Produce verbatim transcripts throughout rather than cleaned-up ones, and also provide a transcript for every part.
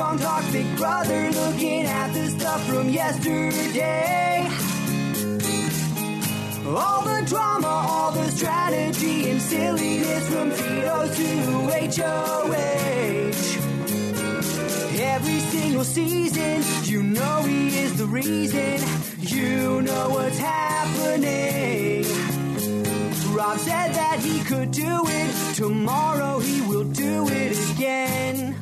Armstrong talks Big Brother, looking at the stuff from yesterday. All the drama, all the strategy and silliness from Tito to H O H. Every single season, you know he is the reason. You know what's happening. Rob said that he could do it. Tomorrow he will do it again.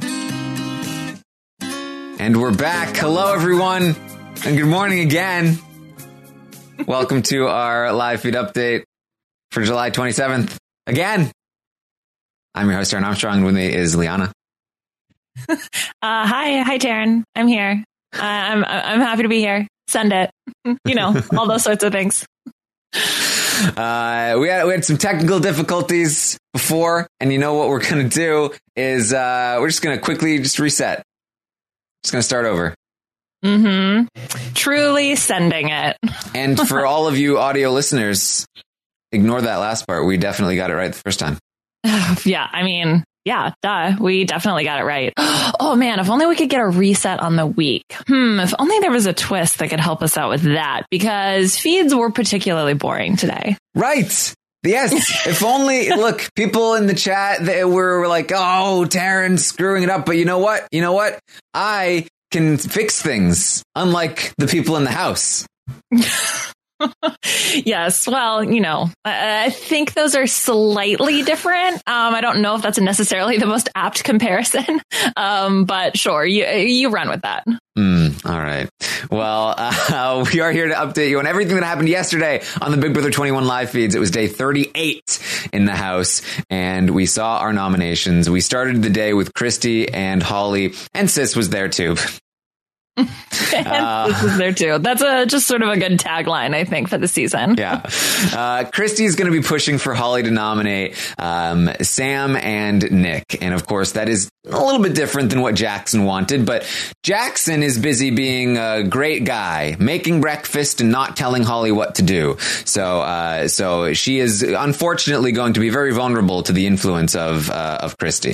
And we're back. Hello, everyone. And good morning again. Welcome to our live feed update for July twenty-seventh. Again, I'm your host, Aaron Armstrong. With me is Liana. uh, hi. Hi, Taryn. I'm here. Uh, I'm I'm happy to be here. Send it. You know, all those sorts of things. Uh, we had we had some technical difficulties before, and you know what we're going to do is uh, we're just going to quickly just reset. Just going to start over. Mm-hmm. Truly sending it. And for all of you audio listeners, ignore that last part. We definitely got it right the first time. Yeah, I mean, yeah, duh. We definitely got it right. Oh, man, if only we could get a reset on the week. Hmm, if only there was a twist that could help us out with that, because feeds were particularly boring today. Right. Yes. If only, look, people in the chat, they were, were like, oh, Taryn's screwing it up. But you know what? You know what? I can fix things, unlike the people in the house. Yes. Well, you know, I, I think those are slightly different. Um, I don't know if that's necessarily the most apt comparison, um, but sure, you you run with that. Mm, all right. Well, uh, we are here to update you on everything that happened yesterday on the Big Brother twenty-one live feeds. It was day thirty-eight in the house, and we saw our nominations. We started the day with Christy and Holly, and Sis was there too. uh, this is there too. That's a just sort of a good tagline, I think, for the season. Yeah. Uh, Christy's going to be pushing for Holly to nominate um, Sam and Nick. And of course, that is a little bit different than what Jackson wanted. But Jackson is busy being a great guy, making breakfast and not telling Holly what to do. So uh, so she is unfortunately going to be very vulnerable to the influence of uh, of Christy.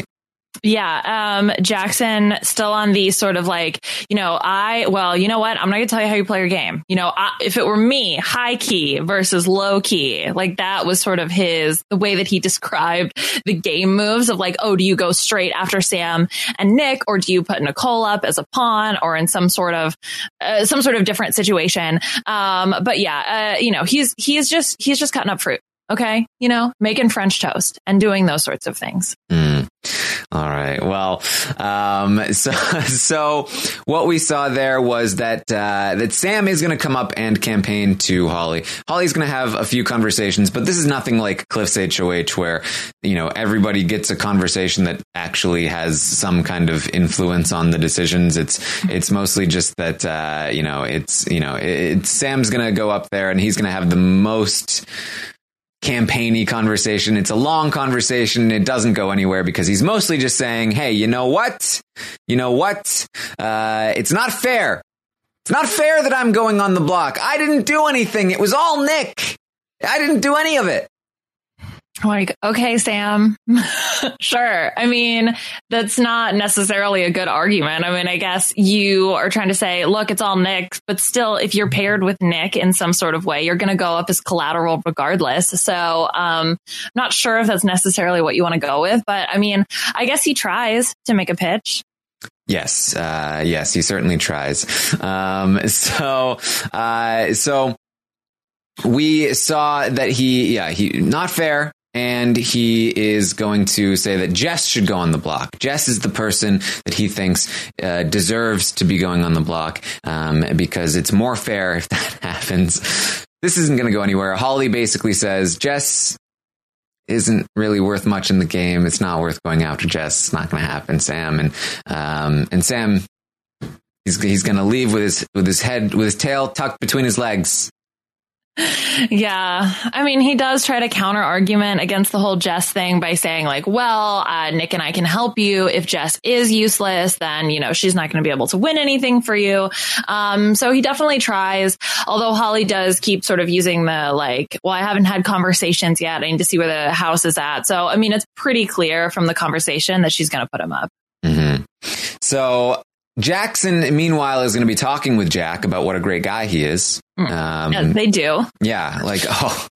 Yeah, um, Jackson still on the sort of like, you know, I, well, you know what? I'm not going to tell you how you play your game. You know, I, if it were me, high key versus low key, like that was sort of his, the way that he described the game moves of like, oh, do you go straight after Sam and Nick, or do you put Nicole up as a pawn or in some sort of, uh, some sort of different situation? Um, but yeah, uh, you know, he's, he's just, he's just cutting up fruit. Okay. You know, making French toast and doing those sorts of things. Mm. All right. Well, um, so, so what we saw there was that, uh, that Sam is going to come up and campaign to Holly. Holly's going to have a few conversations, but this is nothing like Cliff's H O H where, you know, everybody gets a conversation that actually has some kind of influence on the decisions. It's, it's mostly just that, uh, you know, it's, you know, it, it's Sam's going to go up there and he's going to have the most campaigny conversation. It's a long conversation. It doesn't go anywhere because he's mostly just saying, hey, you know what? You know what? Uh, it's not fair. It's not fair that I'm going on the block. I didn't do anything. It was all Nick. I didn't do any of it. Like, okay, Sam, sure. I mean, that's not necessarily a good argument. I mean, I guess you are trying to say, look, it's all Nick, but still, if you're paired with Nick in some sort of way, you're going to go up as collateral regardless. So, um, not sure if that's necessarily what you want to go with, but I mean, I guess he tries to make a pitch. Yes. Uh, yes, he certainly tries. Um, so, uh, so we saw that he, yeah, he, not fair. And he is going to say that Jess should go on the block. Jess is the person that he thinks uh, deserves to be going on the block um, because it's more fair if that happens. This isn't going to go anywhere. Holly basically says Jess isn't really worth much in the game. It's not worth going after Jess. It's not going to happen, Sam. And um, and Sam, he's he's going to leave with his with his head with his tail tucked between his legs. Yeah, I mean, he does try to counter argument against the whole Jess thing by saying like, well, uh, Nick and I can help you. If Jess is useless, then, you know, she's not going to be able to win anything for you. Um, so he definitely tries, although Holly does keep sort of using the like, well, I haven't had conversations yet. I need to see where the house is at. So, I mean, it's pretty clear from the conversation that she's going to put him up. Mm-hmm. So Jackson, meanwhile, is going to be talking with Jack about what a great guy he is. Um, yeah, they do. Yeah, like, oh,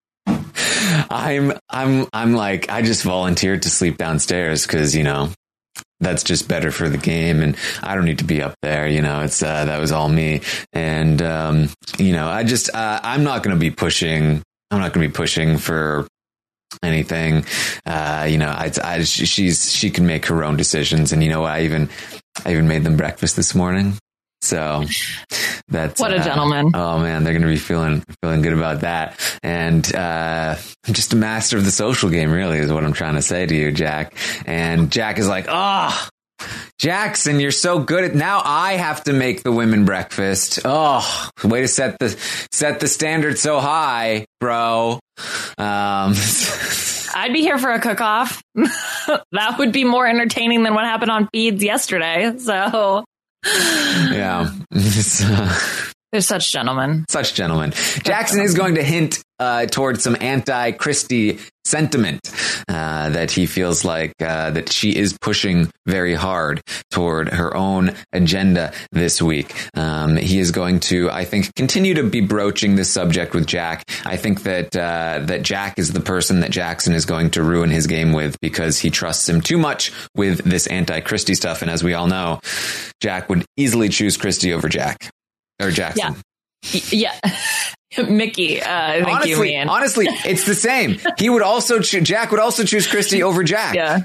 I'm, I'm, I'm like, I just volunteered to sleep downstairs because, you know, that's just better for the game. And I don't need to be up there. You know, it's, uh, that was all me. And, um, you know, I just, uh, I'm not going to be pushing, I'm not going to be pushing for anything. Uh, you know, I, I, she's, she can make her own decisions. And you know, I even, I even made them breakfast this morning. So that's what a uh, gentleman. Oh man, they're going to be feeling, feeling good about that. And, uh, I'm just a master of the social game, really, is what I'm trying to say to you, Jack. And Jack is like, oh, Jackson, you're so good at now. I have to make the women breakfast. Oh, way to set the, set the standard so high, bro. Um, I'd be here for a cook-off. That would be more entertaining than what happened on Feeds yesterday. So, yeah, uh, they're such gentlemen. Such gentlemen. Jackson is going to hint uh, towards some anti-Christie sentiment uh, that he feels like uh, that she is pushing very hard toward her own agenda this week. Um, he is going to, I think, continue to be broaching this subject with Jack. I think that uh, that Jack is the person that Jackson is going to ruin his game with because he trusts him too much with this anti-Christie stuff. And as we all know, Jack would easily choose Christie over Jack or Jackson. Yeah. Yeah. Mickey, uh, I think honestly, you mean. Honestly, it's the same. He would also, cho- Jack would also choose Christie over Jack. Yeah.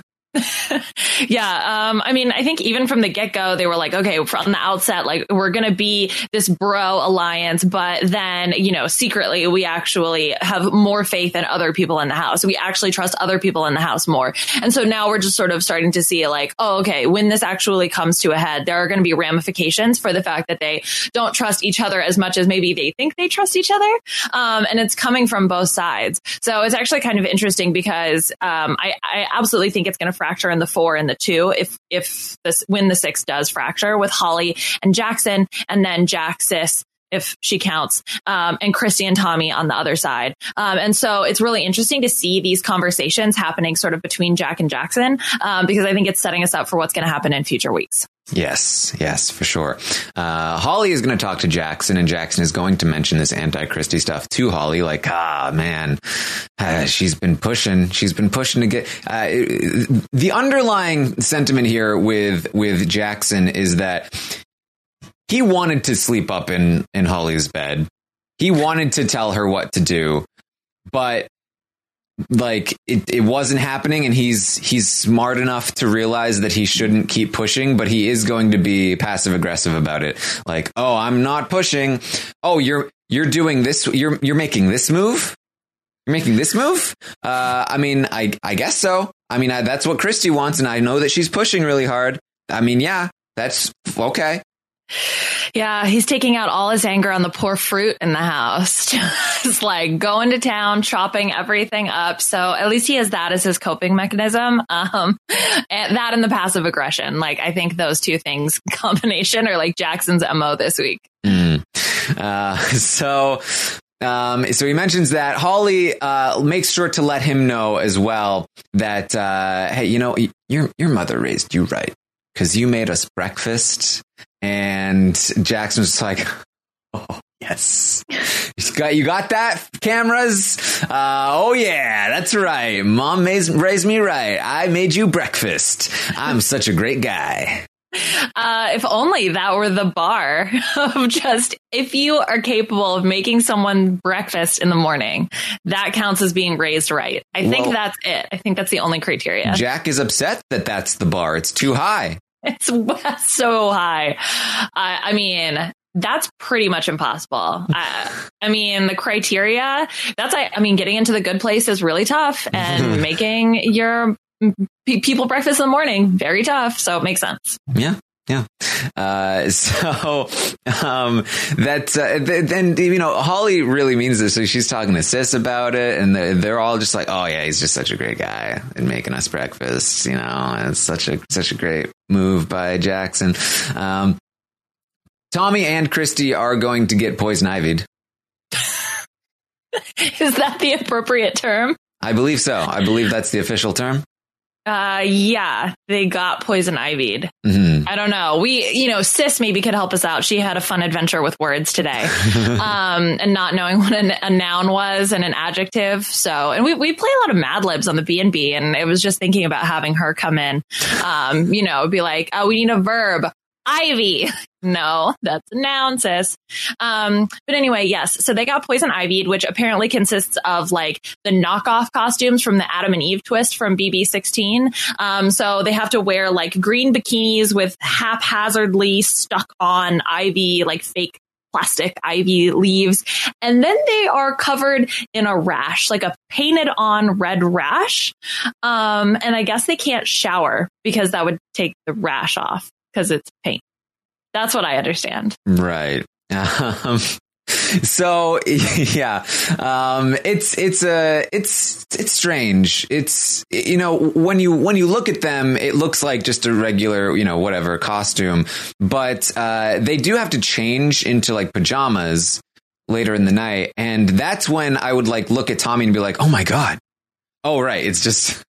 yeah. Um, I mean, I think even from the get go, they were like, okay, from the outset, like we're going to be this bro alliance. But then, you know, secretly, we actually have more faith in other people in the house. We actually trust other people in the house more. And so now we're just sort of starting to see like, oh, okay, when this actually comes to a head, there are going to be ramifications for the fact that they don't trust each other as much as maybe they think they trust each other. Um, and it's coming from both sides. So it's actually kind of interesting because um, I, I absolutely think it's going to fracture in the four and the two if if this when the six does fracture with Holly and Jackson and then Jack sis if she counts um and Christie and Tommy on the other side um and so it's really interesting to see these conversations happening sort of between Jack and Jackson um because I think it's setting us up for what's going to happen in future weeks. Yes, yes, for sure. Uh, Holly is going to talk to Jackson, and Jackson is going to mention this anti-Christie stuff to Holly. Like, ah, man, uh, she's been pushing. She's been pushing to get. Uh, the underlying sentiment here with with Jackson is that he wanted to sleep up in in Holly's bed. He wanted to tell her what to do, but like it, it wasn't happening, and he's he's smart enough to realize that he shouldn't keep pushing, but he is going to be passive aggressive about it. Like, oh, I'm not pushing. Oh, you're you're doing this. You're you're making this move. You're making this move. Uh, I mean, I I guess so. I mean, I, that's what Christie wants, and I know that she's pushing really hard. I mean, yeah, that's okay. Yeah, he's taking out all his anger on the poor fruit in the house. Just like going to town, chopping everything up. So at least he has that as his coping mechanism. Um, and that and the passive aggression. Like, I think those two things combination are like Jackson's M O this week. Mm. Uh, so... Um, so he mentions that Holly uh, makes sure to let him know as well that, uh, hey, you know, your your mother raised you right because you made us breakfast. And Jackson was like, oh, yes, you got, you got that, cameras? Uh, oh, yeah, that's right. Mom made, raised me right. I made you breakfast. I'm such a great guy. Uh, if only that were the bar of just if you are capable of making someone breakfast in the morning, that counts as being raised right. I think well, that's it. I think that's the only criteria. Jack is upset that that's the bar. It's too high. It's so high. I, I mean, that's pretty much impossible. I, I mean, the criteria, that's, I, I mean, getting into the good place is really tough, and making your people breakfast in the morning, very tough. So it makes sense. Yeah. Yeah. Uh, so, um, that, uh, th- then, you know, Holly really means this. So she's talking to Sis about it, and they're, they're all just like, oh yeah, he's just such a great guy and making us breakfast, you know, and it's such a, such a great move by Jackson. Um, Tommy and Christie are going to get poison ivied. Is that the appropriate term? I believe so. I believe that's the official term. Uh, yeah, they got poison ivied. Mm-hmm. Mm. I don't know. We, you know, Sis maybe could help us out. She had a fun adventure with words today, um, and not knowing what an, a noun was and an adjective. So, and we, we play a lot of Mad Libs on the B and B, and it was just thinking about having her come in, um, you know, be like, oh, we need a verb. Ivy. No, that's a noun, sis. Um, but anyway, yes. So they got poison ivied, which apparently consists of like the knockoff costumes from the Adam and Eve twist from B B sixteen. Um, so they have to wear like green bikinis with haphazardly stuck on ivy, like fake plastic ivy leaves. And then they are covered in a rash, like a painted on red rash. Um, and I guess they can't shower because that would take the rash off because it's paint. That's what I understand. Right. Um, so yeah, um, it's it's a uh, it's it's strange. It's, you know, when you when you look at them, it looks like just a regular, you know, whatever costume, but uh, they do have to change into like pajamas later in the night, and that's when I would like look at Tommy and be like, oh my god, oh right, it's just.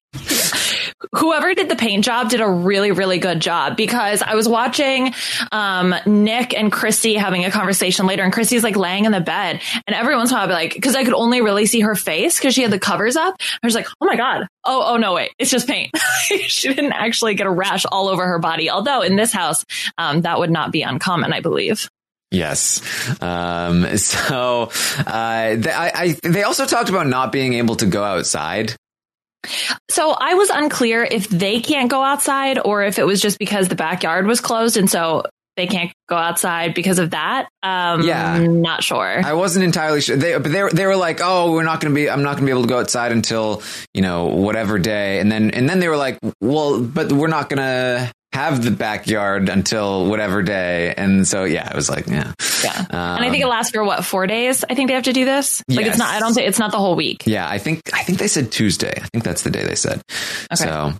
Whoever did the paint job did a really, really good job, because I was watching um, Nick and Christy having a conversation later, and Christy's like laying in the bed, and every once in a while I'd be like, because I could only really see her face because she had the covers up. I was like, oh my God. Oh, oh no, wait, it's just paint. She didn't actually get a rash all over her body. Although in this house, um, that would not be uncommon, I believe. Yes. Um, so uh, they, I, I, they also talked about not being able to go outside. So I was unclear if they can't go outside or if it was just because the backyard was closed and so they can't go outside because of that. Um, yeah, not sure. I wasn't entirely sure. They, but they, they were like, "Oh, we're not going to be. I'm not going to be able to go outside until, you know, whatever day." And then and then they were like, "Well, but we're not going to have the backyard until whatever day." And so yeah, it was like, yeah, yeah. Um, and I think it lasts for what, four days? I think they have to do this. Like yes. It's not. I don't think it's not the whole week. Yeah, I think I think they said Tuesday. I think that's the day they said. Okay. So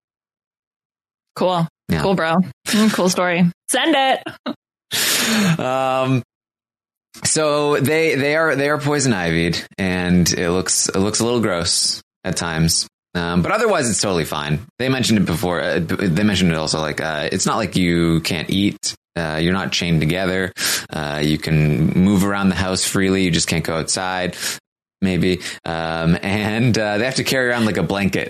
cool. Yeah. Cool, bro. Mm, cool story. Send it. um. So they they are they are poison ivied, and it looks it looks a little gross at times. Um, but otherwise, it's totally fine. They mentioned it before. Uh, they mentioned it also, like, uh, it's not like you can't eat. Uh, you're not chained together. Uh, you can move around the house freely. You just can't go outside, maybe. Um, and uh, they have to carry around like a blanket,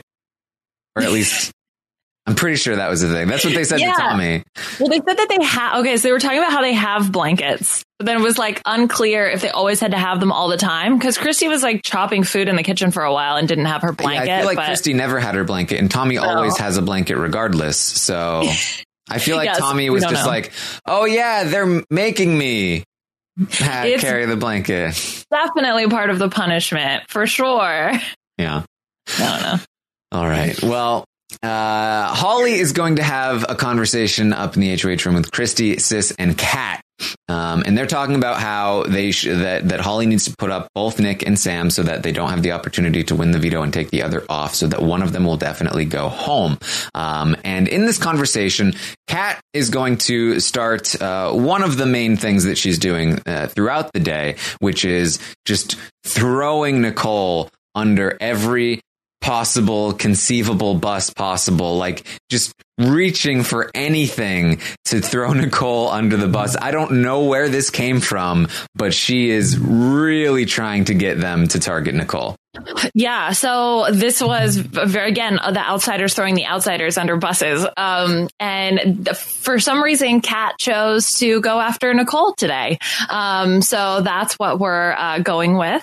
or at least I'm pretty sure that was the thing. That's what they said yeah. to Tommy. Well, they said that they have. Okay, so they were talking about how they have blankets. But then it was like unclear if they always had to have them all the time, because Christy was like chopping food in the kitchen for a while and didn't have her blanket. Yeah, I feel like but... Christy never had her blanket, and Tommy oh. always has a blanket regardless. So I feel like yes, Tommy was just know. like, "Oh yeah, they're making me have, carry the blanket." Definitely part of the punishment for sure. Yeah, I don't know. All right. Well. Uh, Holly is going to have a conversation up in the H O H room with Christy, Sis, and Kat. Um, and they're talking about how they sh- that that Holly needs to put up both Nick and Sam so that they don't have the opportunity to win the veto and take the other off, so that one of them will definitely go home. Um, and in this conversation, Kat is going to start uh, one of the main things that she's doing uh, throughout the day, which is just throwing Nicole under every possible, conceivable bus possible, like just reaching for anything to throw Nicole under the bus. I don't know where this came from, but she is really trying to get them to target Nicole. Yeah, so this was very, again, the outsiders throwing the outsiders under buses. Um, and the, for some reason, Kat chose to go after Nicole today. Um, so that's what we're uh, going with.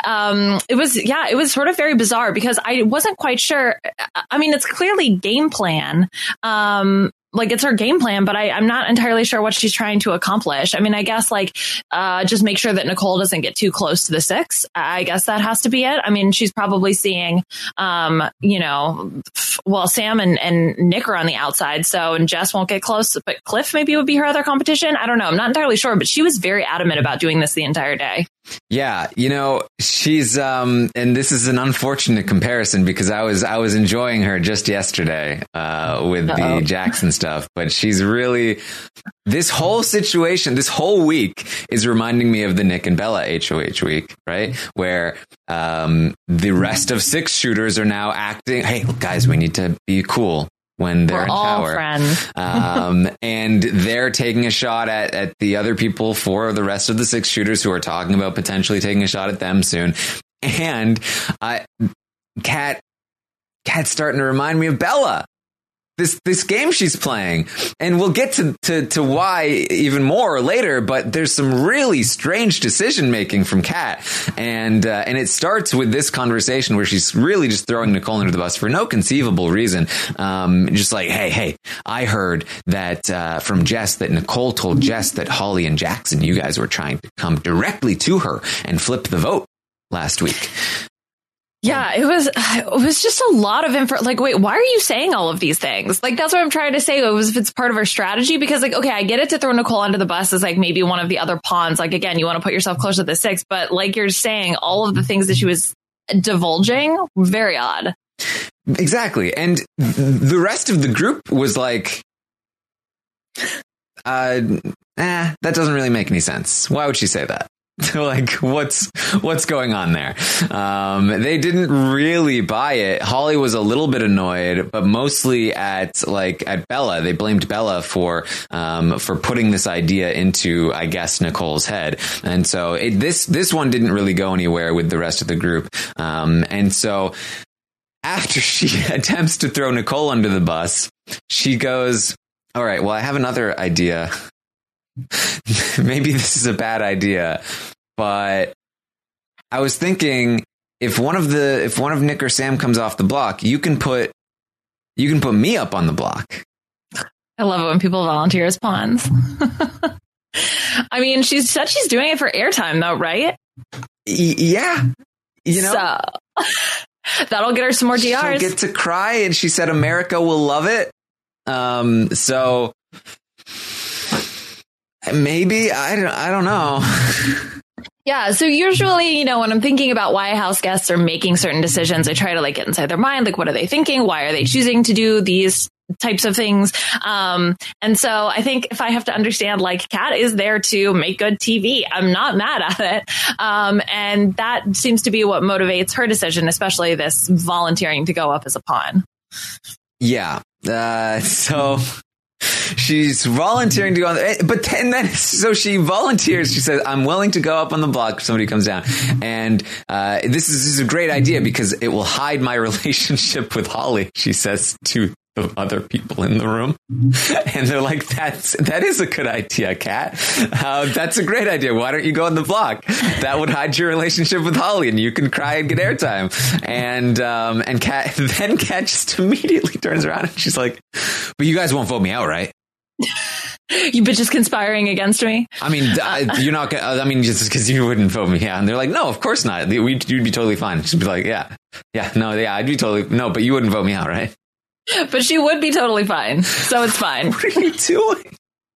Um, it was, yeah, it was sort of very bizarre because I wasn't quite sure. I mean, it's clearly game plan. Um, Like it's her game plan, but I, I'm not entirely sure what she's trying to accomplish. I mean, I guess like uh, just make sure that Nicole doesn't get too close to the six. I guess that has to be it. I mean, she's probably seeing, um, you know, well, Sam and, and Nick are on the outside, so and Jess won't get close. But Cliff maybe would be her other competition. I don't know. I'm not entirely sure, but she was very adamant about doing this the entire day. Yeah, you know, she's um and this is an unfortunate comparison because I was I was enjoying her just yesterday uh with Uh-oh. the Jackson stuff, but she's really this whole situation, this whole week is reminding me of the Nick and Bella H O H week, right? Where um the rest of six shooters are now acting, hey, guys, we need to be cool. when they're We're in all power. friends. um, and they're taking a shot at, at the other people, four of the rest of the six shooters who are talking about potentially taking a shot at them soon. And uh, Kat, Kat's starting to remind me of Bella. This this game she's playing, and we'll get to, to, to why even more later. But there's some really strange decision making from Kat, and uh, and it starts with this conversation where she's really just throwing Nicole under the bus for no conceivable reason. Um, just like, hey, hey, I heard that uh, from Jess that Nicole told Jess that Holly and Jackson, you guys were trying to come directly to her and flip the vote last week. Yeah, it was it was just a lot of info. Like, wait, why are you saying all of these things? Like, that's what I'm trying to say. It was if it's part of our strategy, because like, okay, I get it to throw Nicole under the bus as like maybe one of the other pawns. Like, again, you want to put yourself closer to the six, but like you're saying, all of the things that she was divulging, very odd. Exactly. And the rest of the group was like, uh, eh, that doesn't really make any sense. Why would she say that? Like, what's what's going on there? Um, they didn't really buy it. Holly was a little bit annoyed, but mostly at like at Bella. They blamed Bella for um, for putting this idea into, I guess, Nicole's head. And so it, this this one didn't really go anywhere with the rest of the group. Um, and so after she attempts to throw Nicole under the bus, she goes, "All right, well, I have another idea." Maybe this is a bad idea, but I was thinking if one of the if one of Nick or Sam comes off the block, you can put you can put me up on the block. I love it when people volunteer as pawns. I mean, she said she's doing it for airtime, though, right? Y- yeah, you know, so, that'll get her some more D Rs. She'll get to cry, and she said America will love it. Um, so. Maybe I don't, I don't know. Yeah. So usually, you know, when I'm thinking about why House guests are making certain decisions, I try to like get inside their mind. Like, what are they thinking? Why are they choosing to do these types of things? Um, and so I think if I have to understand, like, Kat is there to make good T V. I'm not mad at it. Um, and that seems to be what motivates her decision, especially this volunteering to go up as a pawn. Yeah. Uh, so. She's volunteering to go on, the, but then, then so she volunteers. She says, "I'm willing to go up on the block if somebody comes down." And uh, this, is, this is a great idea because it will hide my relationship with Holly. She says to the other people in the room, and they're like, "That's that is a good idea, Kat. Uh, that's a great idea. Why don't you go on the block? That would hide your relationship with Holly, and you can cry and get airtime." And um, and Kat then Kat just immediately turns around and she's like, "But you guys won't vote me out, right?" You bitches conspiring against me. I mean, uh, you're not gonna, I mean, just because you wouldn't vote me. Yeah. And they're like, "No, of course not. We'd, you'd be totally fine." She'd be like, yeah, yeah, no, yeah, I'd be totally, no, but you wouldn't vote me out, right? But she would be totally fine. So it's fine. What are you doing?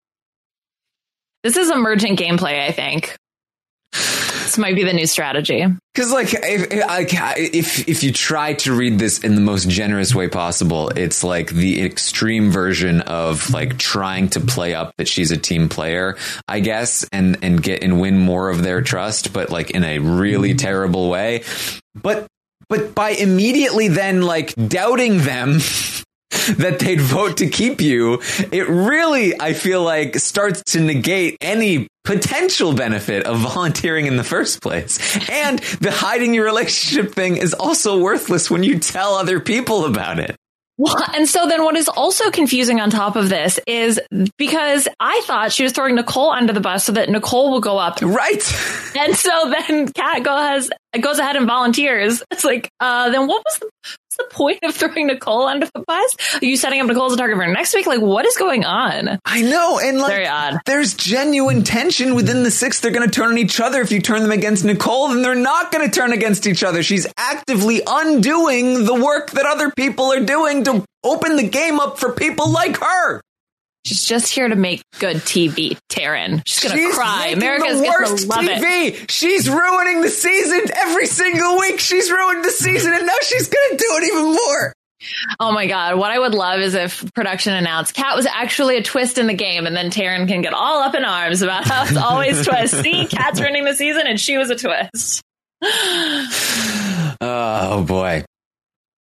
This is emergent gameplay, I think. This might be the new strategy. Because, like, if, if if you try to read this in the most generous way possible, it's like the extreme version of like trying to play up that she's a team player, I guess, and and get and win more of their trust, but like in a really terrible way. But but by immediately then like doubting them that they'd vote to keep you, it really, I feel like, starts to negate any potential benefit of volunteering in the first place. And the hiding your relationship thing is also worthless when you tell other people about it. Well, and so then what is also confusing on top of this is because I thought she was throwing Nicole under the bus so that Nicole will go up. Right. And so then Kat goes, goes ahead and volunteers. It's like, uh, then what was the, what's the point of throwing Nicole under the bus? Are you setting up Nicole as a target for next week? Like, what is going on? I know. And like, very odd. There's genuine tension within the six. They're going to turn on each other. If you turn them against Nicole, then they're not going to turn against each other. She's actively undoing the work that other people are doing to open the game up for people like her. She's just here to make good T V, Taryn. She's going to cry. America's the worst gonna love T V. It. She's ruining the season every single week. She's ruined the season, and now she's going to do it even more. Oh my God. What I would love is if production announced Kat was actually a twist in the game, and then Taryn can get all up in arms about how it's always twist. See, Kat's ruining the season and she was a twist. Oh boy.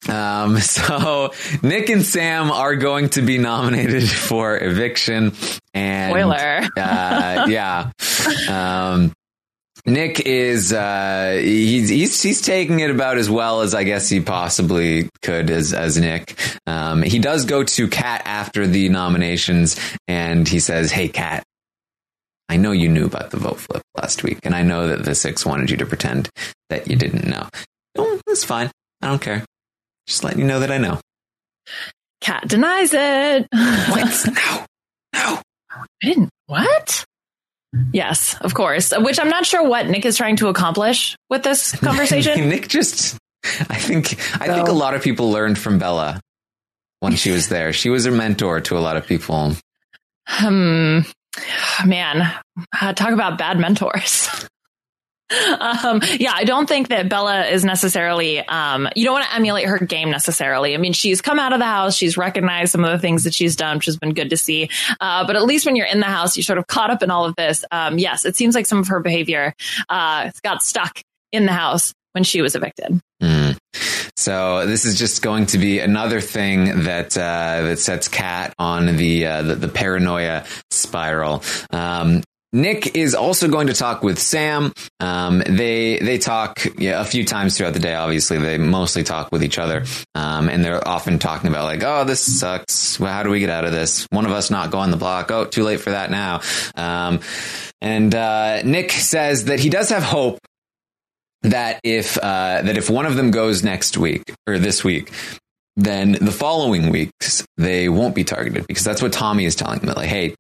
Um, so Nick and Sam are going to be nominated for eviction. And, Spoiler. uh, yeah. Um, Nick is, uh, he's, he's, he's taking it about as well as I guess he possibly could as, as Nick. Um, he does go to Kat after the nominations and he says, "Hey, Kat, I know you knew about the vote flip last week, and I know that the six wanted you to pretend that you didn't know. Oh, that's fine. I don't care. Just letting you know that I know." Kat denies it. What? No. No. I didn't. What? Yes, of course. Which I'm not sure what Nick is trying to accomplish with this conversation. Nick just, I think, I so. think a lot of people learned from Bella when she was there. She was a mentor to a lot of people. Hmm. Man, uh, talk about bad mentors. um, yeah, I don't think that Bella is necessarily, um, you don't want to emulate her game necessarily. I mean, she's come out of the house. She's recognized some of the things that she's done, which has been good to see. Uh, but at least when you're in the house, you're sort of caught up in all of this. Um, yes, it seems like some of her behavior uh, got stuck in the house when she was evicted. Mm. So this is just going to be another thing that uh, that sets Kat on the, uh, the the paranoia spiral. Um, Nick is also going to talk with Sam. Um, they they talk yeah, a few times throughout the day. Obviously, they mostly talk with each other, um, and they're often talking about like, "Oh, this sucks. Well, how do we get out of this? One of us not go on the block. Oh, too late for that now." Um, and uh, Nick says that he does have hope that if uh, that if one of them goes next week or this week, then the following weeks they won't be targeted, because that's what Tommy is telling them. Like, hey,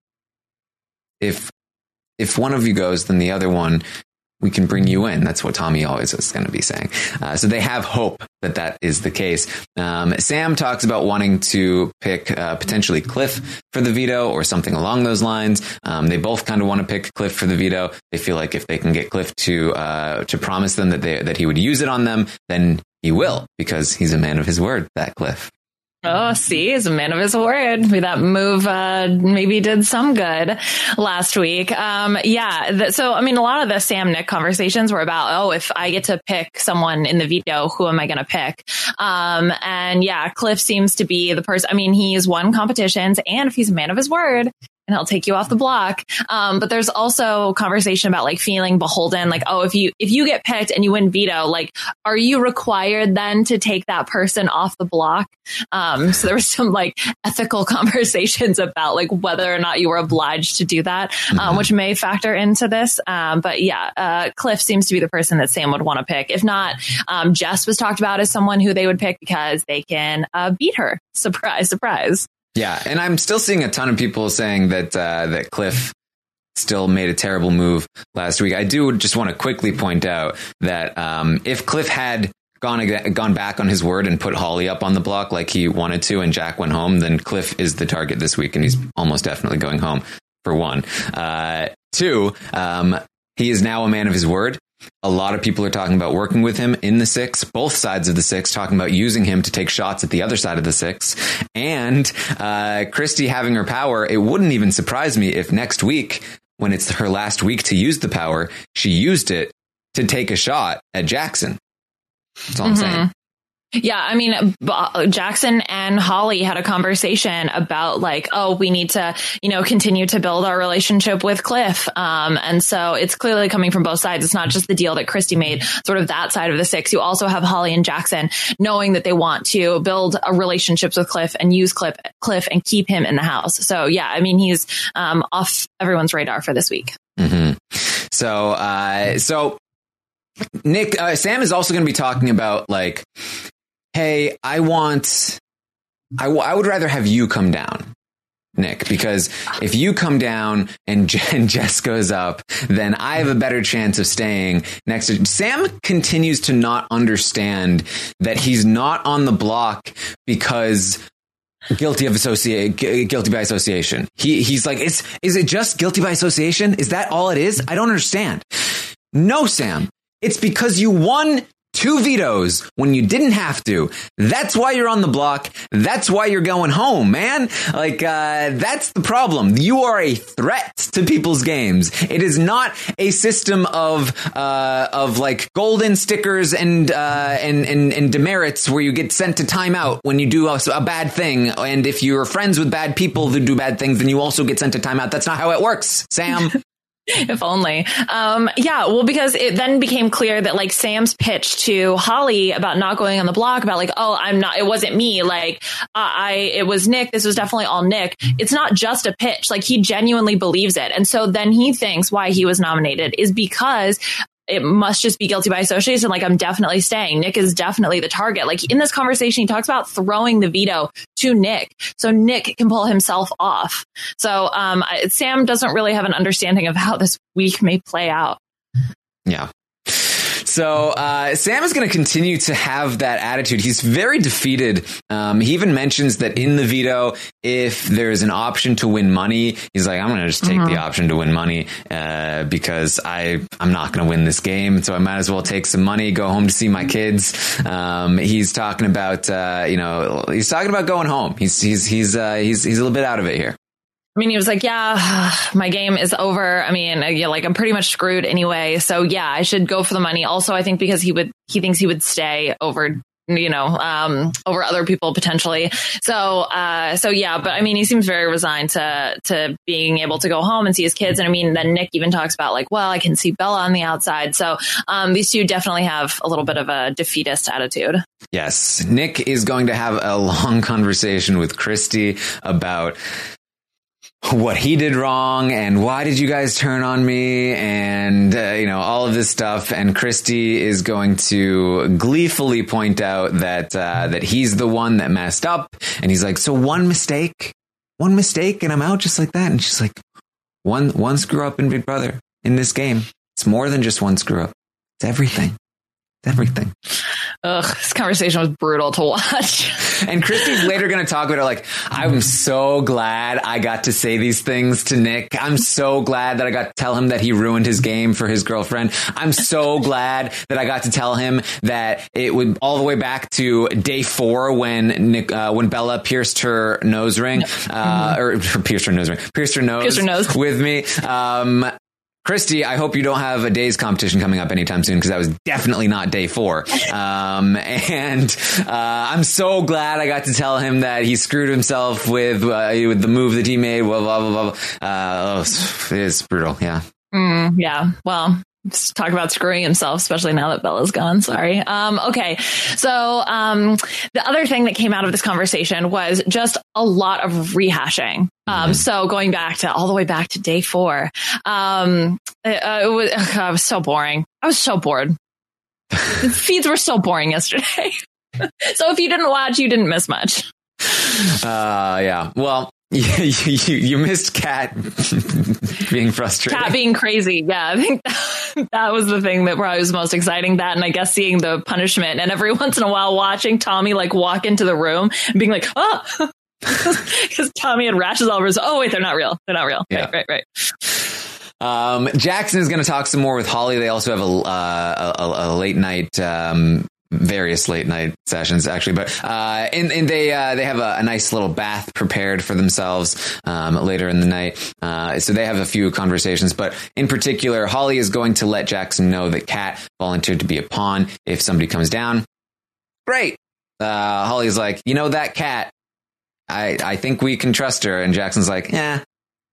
if if one of you goes, then the other one, we can bring you in. That's what Tommy always is going to be saying. Uh, so they have hope that that is the case. Um, Sam talks about wanting to pick uh, potentially Cliff for the veto or something along those lines. Um, they both kind of want to pick Cliff for the veto. They feel like if they can get Cliff to uh, to promise them that they that he would use it on them, then he will, because he's a man of his word, that Cliff. Oh, see, he's a man of his word. That move uh, maybe did some good last week. Um, yeah. Th- so, I mean, a lot of the Sam Nick conversations were about, oh, if I get to pick someone in the veto, who am I going to pick? Um, and yeah, Cliff seems to be the person. I mean, he's won competitions, and if he's a man of his word, and he'll take you off the block. Um, but there's also conversation about like feeling beholden. Like, oh, if you if you get picked and you win veto, like, are you required then to take that person off the block? Um, so there was some like ethical conversations about like whether or not you were obliged to do that, um, mm-hmm. which may factor into this. Um, but yeah, uh, Cliff seems to be the person that Sam would want to pick. If not, um, Jess was talked about as someone who they would pick because they can uh, beat her. Surprise, surprise. Yeah, and I'm still seeing a ton of people saying that uh, that Cliff still made a terrible move last week. I do just want to quickly point out that um, if Cliff had gone gone back on his word and put Holly up on the block like he wanted to, and Jack went home, then Cliff is the target this week, and he's almost definitely going home, for one. Uh, two, um, he is now a man of his word. A lot of people are talking about working with him in the six, both sides of the six, talking about using him to take shots at the other side of the six. And uh, Christy having her power, it wouldn't even surprise me if next week, when it's her last week to use the power, she used it to take a shot at Jackson. That's all mm-hmm. I'm saying. Yeah, I mean, Jackson and Holly had a conversation about like, oh, we need to, you know, continue to build our relationship with Cliff. Um, and so it's clearly coming from both sides. It's not just the deal that Christy made, sort of that side of the six. You also have Holly and Jackson knowing that they want to build a relationships with Cliff and use Cliff, Cliff and keep him in the house. So, yeah, I mean, he's um, off everyone's radar for this week. Mm-hmm. So, uh, so Nick, uh, Sam is also going to be talking about like, hey, I want, I, w- I would rather have you come down, Nick, because if you come down and, Je- and Jess goes up, then I have a better chance of staying next to Sam. Continues to not understand that he's not on the block because guilty of associate, gu- guilty by association. He he's like, it's, is it just guilty by association? Is that all it is? I don't understand. No, Sam, it's because you won two vetoes when you didn't have to. That's why you're on the block. That's why you're going home, man. Like, uh, that's the problem. You are a threat to people's games. It is not a system of, uh, of like golden stickers and, uh, and, and, and demerits where you get sent to timeout when you do a, a bad thing. And if you're friends with bad people who do bad things, then you also get sent to timeout. That's not how it works, Sam. If only. Um, yeah, well, because it then became clear that like Sam's pitch to Holly about not going on the block, about like, oh, I'm not, it wasn't me. Like uh, I, it was Nick. This was definitely all Nick. It's not just a pitch. Like he genuinely believes it. And so then he thinks why he was nominated is because it must just be guilty by association. Like, I'm definitely staying. Nick is definitely the target. Like in this conversation, he talks about throwing the veto to Nick so Nick can pull himself off. So um, I, Sam doesn't really have an understanding of how this week may play out. Yeah. So uh, Sam is going to continue to have that attitude. He's very defeated. Um, he even mentions that in the veto, if there's an option to win money, he's like, I'm going to just take mm-hmm. the option to win money uh, because I, I'm not going to win this game. So I might as well take some money, go home to see my kids. Um, he's talking about, uh, you know, he's talking about going home. He's he's he's uh, he's he's a little bit out of it here. I mean, he was like, yeah, my game is over. I mean, yeah, like I'm pretty much screwed anyway. So, yeah, I should go for the money. Also, I think because he would he thinks he would stay over, you know, um, over other people potentially. So, uh, so, yeah, but I mean, he seems very resigned to to being able to go home and see his kids. And I mean, then Nick even talks about like, well, I can see Bella on the outside. So um, these two definitely have a little bit of a defeatist attitude. Yes, Nick is going to have a long conversation with Christy about what he did wrong and why did you guys turn on me and, uh, you know, all of this stuff. And Christy is going to gleefully point out that, uh, that he's the one that messed up. And he's like, so one mistake, one mistake and I'm out just like that. And she's like, one, one screw up in Big Brother in this game. It's more than just one screw up. It's everything. It's everything. Ugh, this conversation was brutal to watch. And Christy's later going to talk about it like, I'm so glad I got to say these things to Nick. I'm so glad that I got to tell him that he ruined his game for his girlfriend. I'm so glad that I got to tell him that it would all the way back to day four when Nick, uh, when Bella pierced her nose ring, uh, or, or pierced her nose ring, pierced her nose, pierced her nose. with me. Um, Christy, I hope you don't have a days competition coming up anytime soon because that was definitely not day four. Um, and uh, I'm so glad I got to tell him that he screwed himself with uh, with the move that he made. Blah blah blah blah. Uh, oh, it's brutal. Yeah. Mm, yeah. Well. Let's talk about screwing himself, especially now that Bella's gone. Sorry. Um, okay. So um, the other thing that came out of this conversation was just a lot of rehashing. Um, mm-hmm. So going back to all the way back to day four, um, it, uh, it was, uh, it was so boring. I was so bored. The feeds were so boring yesterday. So if you didn't watch, you didn't miss much. Uh, yeah. Well, you, you, you missed Kat being frustrated. Kat being crazy. Yeah, I think that, that was the thing that probably was most exciting. That, and I guess seeing the punishment, and every once in a while watching Tommy like walk into the room and being like, oh, because Tommy had rashes all over his. Oh wait, they're not real. They're not real. Yeah. Right, right, right. Um, Jackson is going to talk some more with Holly. They also have a, uh, a, a late night. Um, various late night sessions actually, but uh and, and they uh they have a, a nice little bath prepared for themselves um later in the night, uh so they have a few conversations, but in particular Holly is going to let Jackson know that Kat volunteered to be a pawn if somebody comes down. Great. uh Holly's like, you know, that Kat, I I think we can trust her, and Jackson's like, yeah.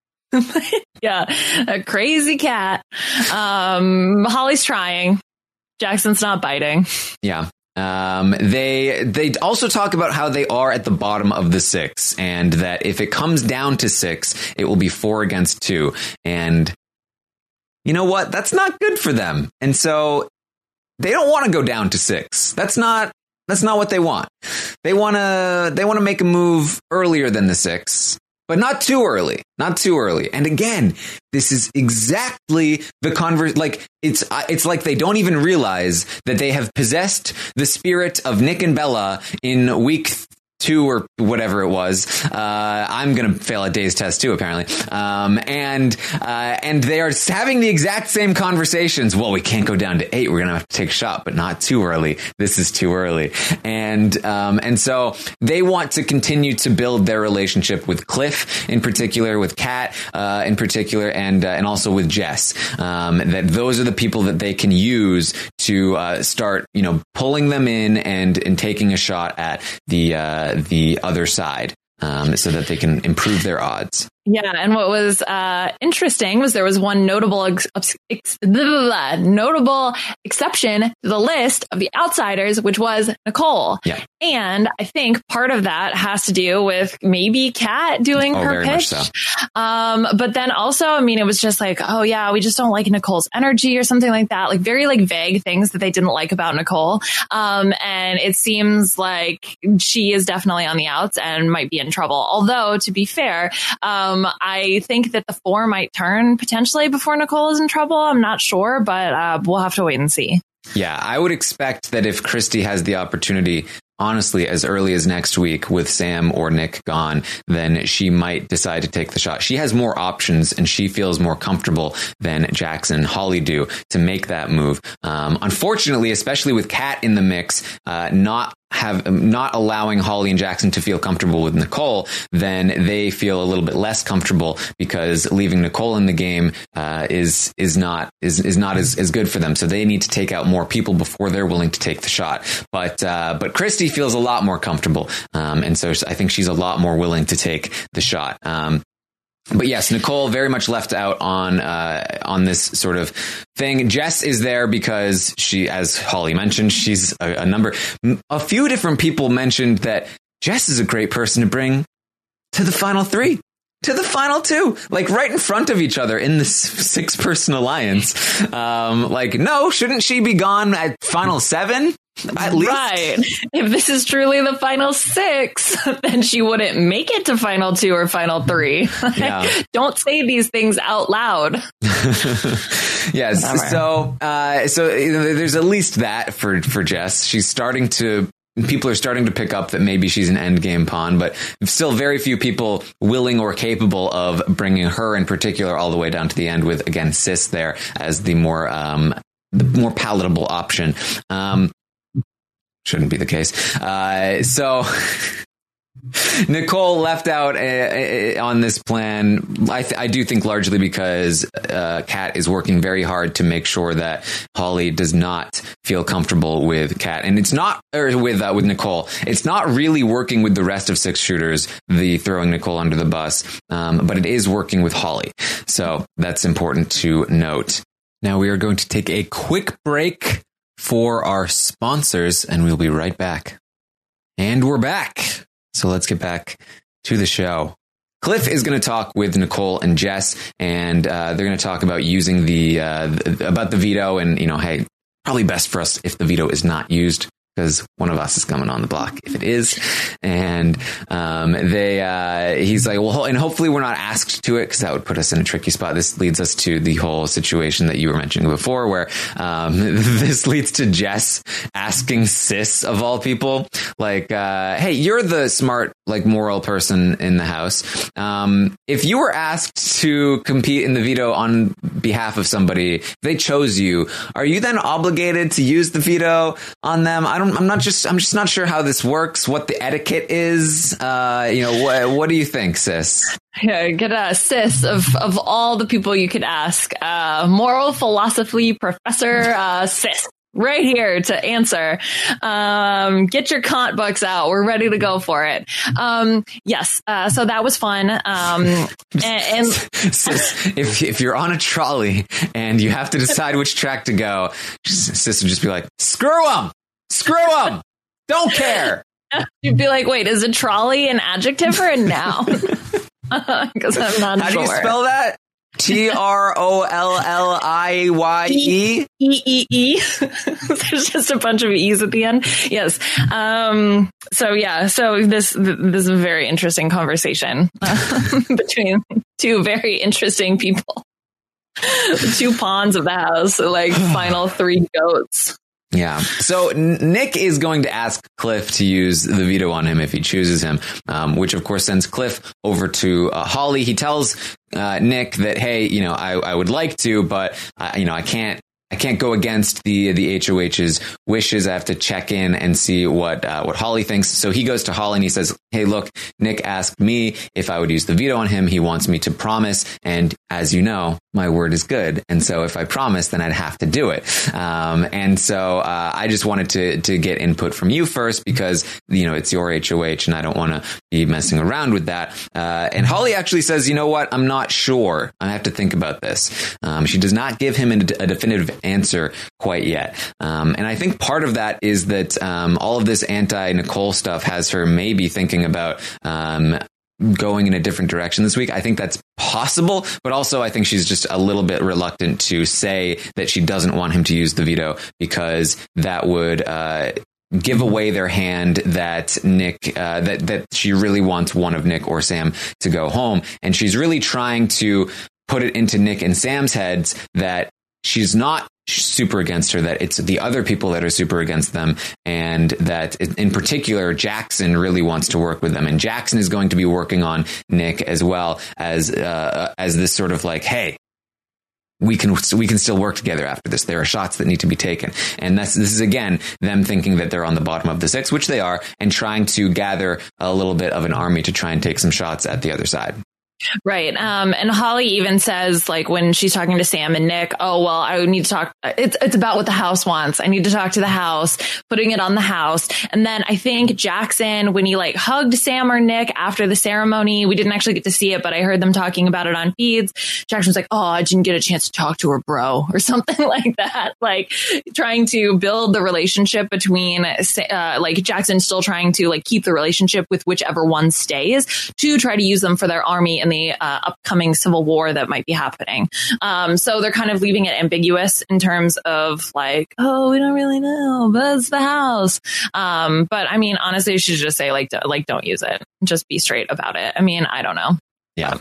Yeah, a crazy cat. um Holly's trying. Jackson's not biting. Yeah. Um, they they also talk about how they are at the bottom of the six, and that if it comes down to six, it will be four against two. And you know what? That's not good for them. And so they don't want to go down to six. That's not that's not what they want. They want to they want to make a move earlier than the six. But not too early, not too early. And again, this is exactly the converse. Like it's, it's like they don't even realize that they have possessed the spirit of Nick and Bella in week two or whatever it was. Uh, I'm going to fail a day's test too, apparently. Um, and, uh, and they are having the exact same conversations. Well, we can't go down to eight. We're going to have to take a shot, but not too early. This is too early. And, um, and so they want to continue to build their relationship with Cliff in particular, with Kat, uh, in particular, and, uh, and also with Jess. Um, that those are the people that they can use to, uh, start, you know, pulling them in and, and taking a shot at the, uh, the other side, um, so that they can improve their odds. Yeah, and what was uh, interesting was there was one notable ex- ex- blah, blah, blah, notable exception to the list of the outsiders, which was Nicole. Yeah. And I think part of that has to do with maybe Kat doing oh, her very pitch. Much so. Um, but then also, I mean, it was just like, oh yeah, we just don't like Nicole's energy or something like that. Like very like vague things that they didn't like about Nicole. Um, and it seems like she is definitely on the outs and might be in trouble. Although to be fair, um, I think that the four might turn potentially before Nicole is in trouble. I'm not sure, but uh, we'll have to wait and see. Yeah, I would expect that if Christy has the opportunity, honestly, as early as next week with Sam or Nick gone, then she might decide to take the shot. She has more options and she feels more comfortable than Jackson and Holly do to make that move. Um, unfortunately, especially with Kat in the mix, uh, not have not allowing Holly and Jackson to feel comfortable with Nicole, then they feel a little bit less comfortable because leaving Nicole in the game uh, is is not is is not as, as good for them. So they need to take out more people before they're willing to take the shot. But uh, but Christy feels a lot more comfortable, um, and so I think she's a lot more willing to take the shot. Um, But yes, Nicole very much left out on uh, on this sort of thing. Jess is there because she, as Holly mentioned, she's a, a number. A few different people mentioned that Jess is a great person to bring to the final three, to the final two, like right in front of each other in this six person alliance. Um, like, no, shouldn't she be gone at final seven? At least. Right. If this is truly the final six, then she wouldn't make it to final two or final three. Yeah. Don't say these things out loud. Yes. Whatever. So, uh, so you know, there's at least that for, for Jess. She's starting to, people are starting to pick up that maybe she's an end game pawn, but still very few people willing or capable of bringing her in particular all the way down to the end with, again, Sis there as the more, um, the more palatable option. Um, Shouldn't be the case. Uh, so Nicole left out uh, on this plan. I, th- I do think largely because uh, Kat is working very hard to make sure that Holly does not feel comfortable with Kat, and it's not or with uh, with Nicole. It's not really working with the rest of six shooters. The throwing Nicole under the bus, um, but it is working with Holly. So that's important to note. Now we are going to take a quick break for our sponsors, and we'll be right back. And we're back. So let's get back to the show. Cliff is going to talk with Nicole and Jess, and uh, they're going to talk about using the, uh, the about the veto, and you know, hey, probably best for us if the veto is not used, because one of us is coming on the block if it is. And um, they, uh, he's like, well, and hopefully we're not asked to it, because that would put us in a tricky spot. This leads us to the whole situation that you were mentioning before, where um, this leads to Jess asking Sis, of all people, like, uh, hey, you're the smart, like, moral person in the house. Um, if you were asked to compete in the veto on behalf of somebody, if they chose you, are you then obligated to use the veto on them? I don't I'm not just I'm just not sure how this works, what the etiquette is. Uh, you know, what what do you think, Sis? Yeah, get a Sis of of all the people you could ask. Uh, moral philosophy professor uh, Sis. Right here to answer. Um, get your Kant books out. We're ready to go for it. Um, yes. Uh, so that was fun. Um, and, and Sis, if if you're on a trolley and you have to decide which track to go, Sis would just be like, screw them, screw them, don't care. You'd be like, wait, is a trolley an adjective or a noun? Because I'm not How sure. do you spell that? T R O L L I Y E? E E E. There's just a bunch of E's at the end. Yes. Um, so yeah, so this, this is a very interesting conversation uh, between two very interesting people. The two pawns of the house, like final three goats. Yeah. So Nick is going to ask Cliff to use the veto on him if he chooses him, um, which of course sends Cliff over to uh, Holly. He tells uh, Nick that, hey, you know, I, I would like to, but uh, you know, I can't. I can't go against the the H O H's wishes. I have to check in and see what uh, what Holly thinks. So he goes to Holly and he says, hey, look, Nick asked me if I would use the veto on him. He wants me to promise. And as you know, my word is good. And so if I promise, then I'd have to do it. Um, and so uh, I just wanted to to get input from you first because, you know, it's your H O H and I don't want to be messing around with that. Uh, and Holly actually says, you know what? I'm not sure. I have to think about this. Um, she does not give him a, a definitive answer quite yet. Um, and I think part of that is that um, all of this anti-Nicole stuff has her maybe thinking about um, going in a different direction this week. I think that's possible, but also I think she's just a little bit reluctant to say that she doesn't want him to use the veto because that would uh, give away their hand that Nick, uh, that, that she really wants one of Nick or Sam to go home. And she's really trying to put it into Nick and Sam's heads that she's not super against her, that it's the other people that are super against them, and that in particular Jackson really wants to work with them, and Jackson is going to be working on Nick as well as uh, as this sort of like, hey, we can we can still work together after this. There are shots that need to be taken, and that's this is again them thinking that they're on the bottom of the six, which they are, and trying to gather a little bit of an army to try and take some shots at the other side. Right. Um, and Holly even says, like, when she's talking to Sam and Nick, oh, well, I need to talk. It's it's about what the house wants. I need to talk to the house, putting it on the house. And then I think Jackson, when he like hugged Sam or Nick after the ceremony, we didn't actually get to see it, but I heard them talking about it on feeds. Jackson was like, oh, I didn't get a chance to talk to her, bro, or something like that. Like trying to build the relationship between uh, like Jackson still trying to like keep the relationship with whichever one stays to try to use them for their army in the uh, upcoming civil war that might be happening. Um, so they're kind of leaving it ambiguous in terms of like, oh, we don't really know, but it's the house. Um, but I mean, honestly, you should just say like, d- like, don't use it. Just be straight about it. I mean, I don't know. Yeah.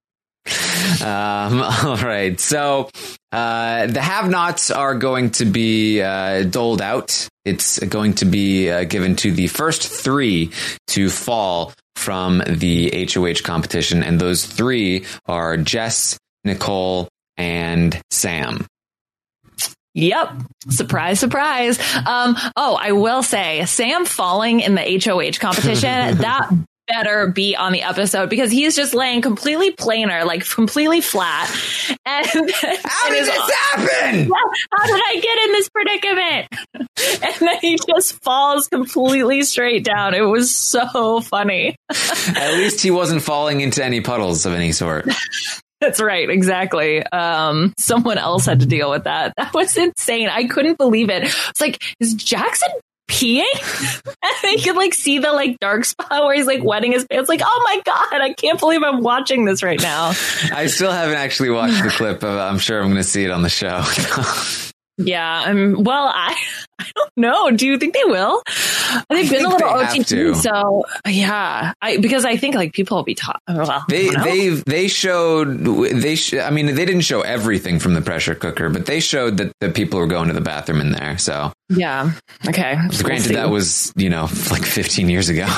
Um, all right. So uh, the have-nots are going to be uh, doled out. It's going to be uh, given to the first three to fall from the H O H competition. And those three are Jess, Nicole, and Sam. Yep. Surprise, surprise. Um, oh, I will say Sam falling in the H O H competition, that better be on the episode because he's just laying completely planar, like completely flat. And how did this happen? How did I get in this predicament? And then he just falls completely straight down. It was so funny. At least he wasn't falling into any puddles of any sort. That's right. Exactly. Um, someone else had to deal with that. That was insane. I couldn't believe it. It's like, is Jackson peeing? And you could like see the like dark spot where he's like wetting his pants. Like, oh my God, I can't believe I'm watching this right now. I still haven't actually watched the clip. Of, I'm sure I'm going to see it on the show. Yeah. Um, well, I, I don't know. Do you think they will? They've been a little O T T, so yeah. I because I think like people will be taught. Well, they they they showed they. Sh- I mean, they didn't show everything from the pressure cooker, but they showed that the people were going to the bathroom in there. So yeah. Okay. Granted, we'll that was you know like fifteen years ago.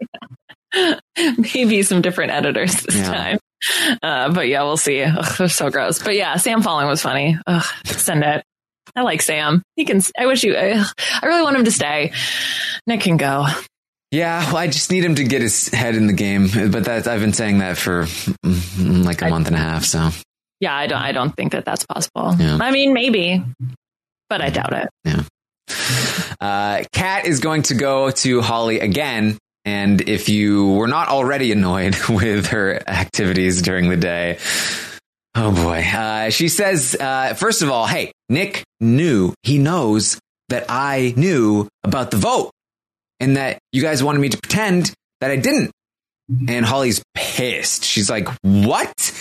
Maybe some different editors this yeah. time. Uh, but yeah, we'll see. Ugh, they're so gross. But yeah, Sam falling was funny. Ugh, send it. I like Sam. He can. I wish you. I, I really want him to stay. Nick can go. Yeah, well, I just need him to get his head in the game. But that I've been saying that for mm, like a I, month and a half. So yeah, I don't. I don't think that that's possible. Yeah. I mean, maybe, but I doubt it. Yeah. Uh, Kat is going to go to Holly again. And if you were not already annoyed with her activities during the day. Oh, boy. Uh, she says, uh, first of all, hey, Nick knew, he knows that I knew about the vote and that you guys wanted me to pretend that I didn't. And Holly's pissed. She's like, what?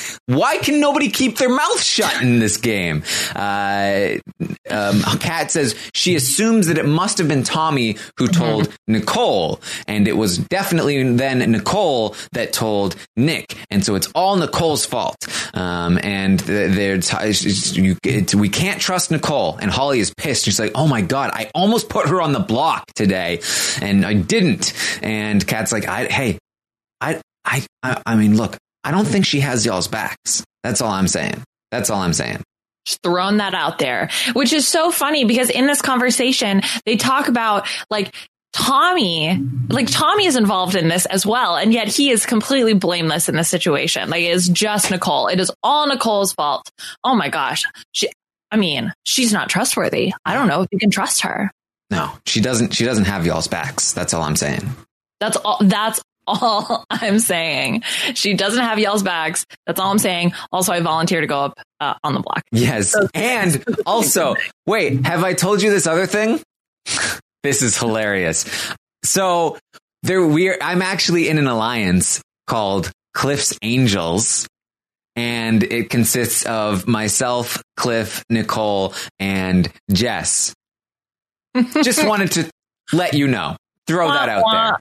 why can nobody keep their mouth shut in this game? Uh, um, Kat says she assumes that it must have been Tommy who told mm-hmm. Nicole, and it was definitely then Nicole that told Nick, and so it's all Nicole's fault. Um, and they're you, it, we can't trust Nicole, and Holly is pissed. She's like, "Oh my god, I almost put her on the block today, and I didn't." And Kat's like, I, "Hey, I, I, I mean, look, I don't think she has y'all's backs. That's all I'm saying. That's all I'm saying." Just throwing that out there, which is so funny because in this conversation, they talk about like Tommy, like Tommy is involved in this as well. And yet he is completely blameless in this situation. Like it is just Nicole. It is all Nicole's fault. Oh my gosh. She, I mean, she's not trustworthy. I don't know if you can trust her. No, she doesn't. She doesn't have y'all's backs. That's all I'm saying. That's all. That's all I'm saying. She doesn't have y'all's backs. That's all I'm saying. Also, I volunteer to go up uh, on the block. Yes. So- and also, wait, have I told you this other thing? This is hilarious. So there we're I'm actually in an alliance called Cliff's Angels, and it consists of myself, Cliff, Nicole, and Jess. Just wanted to let you know. Throw that out there.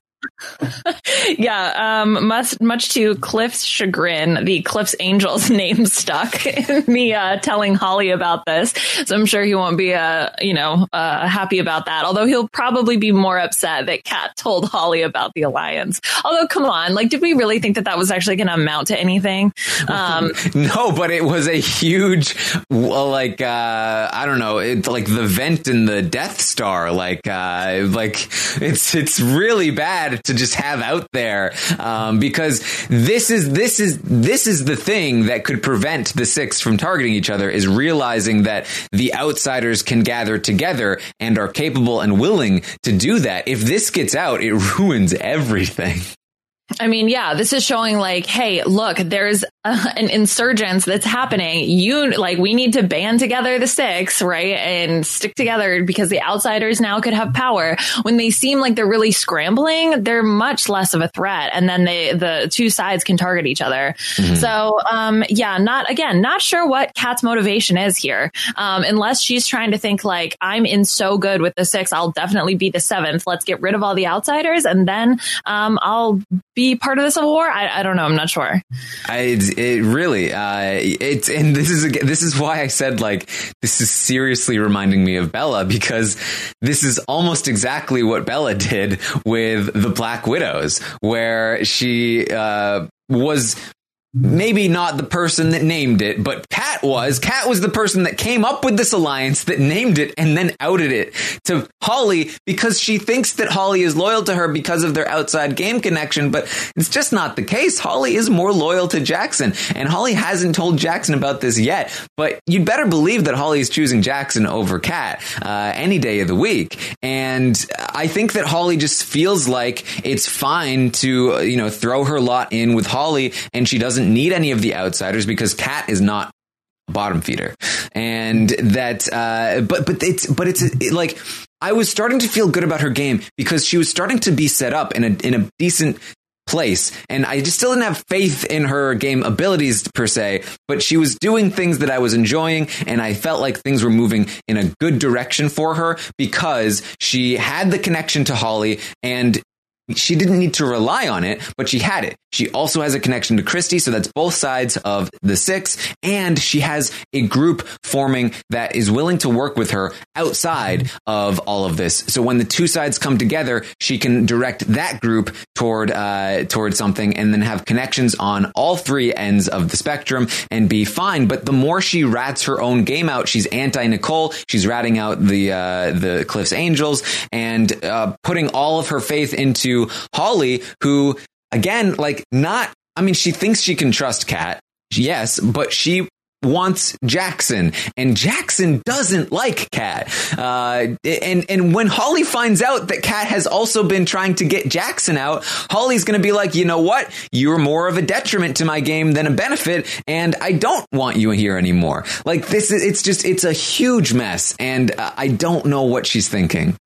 Yeah, um, much, much to Cliff's chagrin, the Cliff's Angels name stuck in me uh, telling Holly about this. So I'm sure he won't be, uh, you know, uh, happy about that. Although he'll probably be more upset that Kat told Holly about the alliance. Although, come on, like, did we really think that that was actually going to amount to anything? Um, no, but it was a huge, well, like, uh, I don't know, it's like the vent in the Death Star. Like, uh, like it's it's really bad to just have out there, um, because this is this is this is the thing that could prevent the six from targeting each other, is realizing that the outsiders can gather together and are capable and willing to do that. If this gets out, it ruins everything. I mean, yeah, this is showing like, hey, look, there's uh, an insurgence that's happening. You like we need to band together the six, right? And stick together because the outsiders now could have power. When they seem like they're really scrambling, they're much less of a threat. And then they the two sides can target each other. Mm-hmm. So, um, yeah, not again, not sure what Kat's motivation is here. Um, unless she's trying to think like, I'm in so good with the six, I'll definitely be the seventh. Let's get rid of all the outsiders. And then um, I'll be part of the Civil War. I, I don't know. I'm not sure. I, it, it really, uh, it's, and this is, this is why I said, like, this is seriously reminding me of Bella, because this is almost exactly what Bella did with the Black Widows, where she, uh, was maybe not the person that named it, but Kat was. Kat was the person that came up with this alliance, that named it, and then outed it to Holly because she thinks that Holly is loyal to her because of their outside game connection. But it's just not the case. Holly is more loyal to Jackson, and Holly hasn't told Jackson about this yet. But you'd better believe that Holly is choosing Jackson over Kat uh, any day of the week. And I think that Holly just feels like it's fine to, you know, throw her lot in with Holly, and she doesn't need any of the outsiders because Kat is not a bottom feeder. And that, uh, but, but it's, but it's it, like, I was starting to feel good about her game because she was starting to be set up in a, in a decent place. And I just still didn't have faith in her game abilities per se, but she was doing things that I was enjoying. And I felt like things were moving in a good direction for her because she had the connection to Holly, and she didn't need to rely on it, but she had it. She also has a connection to Christy, so that's both sides of the six. And she has a group forming that is willing to work with her outside of all of this. So when the two sides come together, she can direct that group toward uh, toward something, and then have connections on all three ends of the spectrum and be fine. But the more she rats her own game out, she's anti-Nicole. She's ratting out the uh, the Cliff's Angels and uh, putting all of her faith into Holly, who, again, like, not, I mean, she thinks she can trust Kat, yes, but she wants Jackson, and Jackson doesn't like Kat. Uh, and, and when Holly finds out that Kat has also been trying to get Jackson out, Holly's going to be like, you know what? You're more of a detriment to my game than a benefit, and I don't want you here anymore. Like, this is, it's just, it's a huge mess, and uh, I don't know what she's thinking.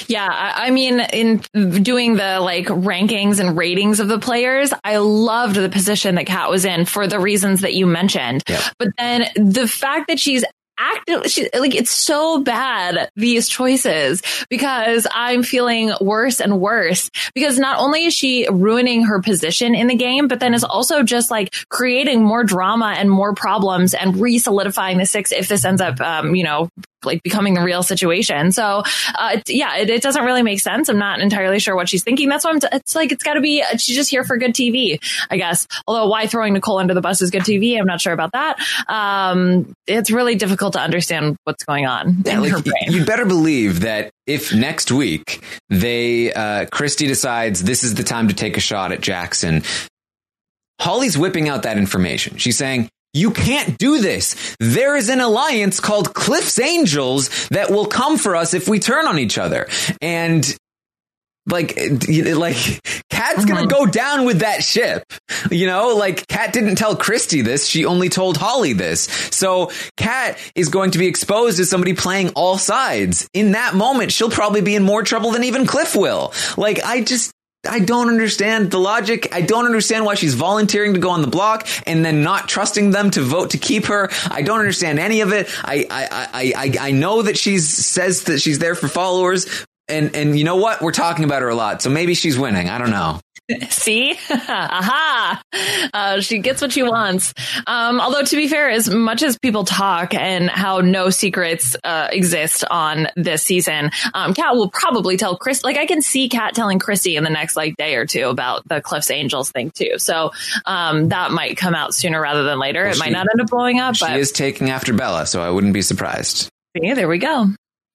Yeah, I, I mean, in doing the like rankings and ratings of the players, I loved the position that Kat was in for the reasons that you mentioned. Yeah. But then the fact that she's active, she, like, it's so bad, these choices, because I'm feeling worse and worse, because not only is she ruining her position in the game, but then is also just like creating more drama and more problems and re-solidifying the six if this ends up, um, you know, like becoming the real situation. So, uh, it, yeah, it, it doesn't really make sense. I'm not entirely sure what she's thinking. That's why I'm t- it's like, it's got to be, she's just here for good T V, I guess. Although why throwing Nicole under the bus is good T V, I'm not sure about that. Um, it's really difficult to understand what's going on yeah, in like, her brain. You better believe that if next week they, uh, Christy decides this is the time to take a shot at Jackson, Holly's whipping out that information. She's saying, you can't do this. There is an alliance called Cliff's Angels that will come for us if we turn on each other. And like, like Kat's going to go down with that ship. You know, like Kat didn't tell Christy this. She only told Holly this. So Kat is going to be exposed as somebody playing all sides. In that moment, she'll probably be in more trouble than even Cliff will. Like, I just, I don't understand the logic. I don't understand why she's volunteering to go on the block and then not trusting them to vote to keep her. I don't understand any of it. I I I I, I know that she says that she's there for followers. And and you know what? We're talking about her a lot. So maybe she's winning. I don't know. See? Aha! Uh, she gets what she wants. Um, although, to be fair, as much as people talk and how no secrets uh, exist on this season, um, Kat will probably tell Chris. Like, I can see Kat telling Christy in the next like day or two about the Cliff's Angels thing too. So um, that might come out sooner rather than later. Well, it she, might not end up blowing up. She but is taking after Bella, so I wouldn't be surprised. Yeah, there we go.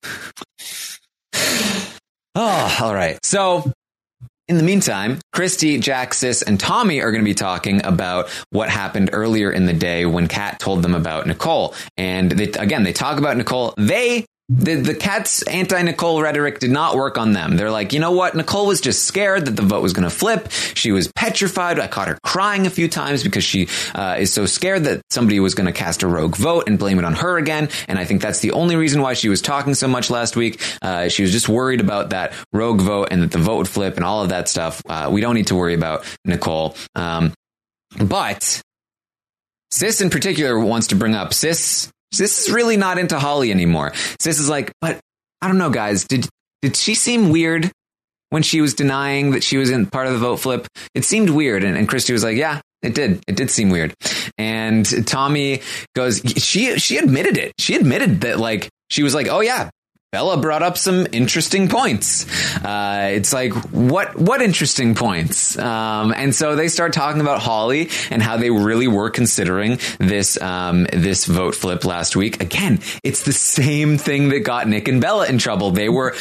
Oh, all right. So in the meantime, Christy, Jack, Sis, and Tommy are going to be talking about what happened earlier in the day when Kat told them about Nicole. And they, again, they talk about Nicole. They The, the Kat's anti-Nicole rhetoric did not work on them. They're like, you know what? Nicole was just scared that the vote was going to flip. She was petrified. I caught her crying a few times because she uh, is so scared that somebody was going to cast a rogue vote and blame it on her again. And I think that's the only reason why she was talking so much last week. Uh, she was just worried about that rogue vote and that the vote would flip and all of that stuff. Uh, we don't need to worry about Nicole. Um, but Sis in particular wants to bring up Sis. Sis is really not into Holly anymore. Sis is like, but I don't know, guys. Did did she seem weird when she was denying that she was in part of the vote flip? It seemed weird. And, and Christy was like, yeah, it did. It did seem weird. And Tommy goes, she she admitted it. She admitted that, like, she was like, oh, yeah, Bella brought up some interesting points. Uh, it's like, what, what interesting points? Um, and so they start talking about Holly and how they really were considering this, um, this vote flip last week. Again, it's the same thing that got Nick and Bella in trouble. They were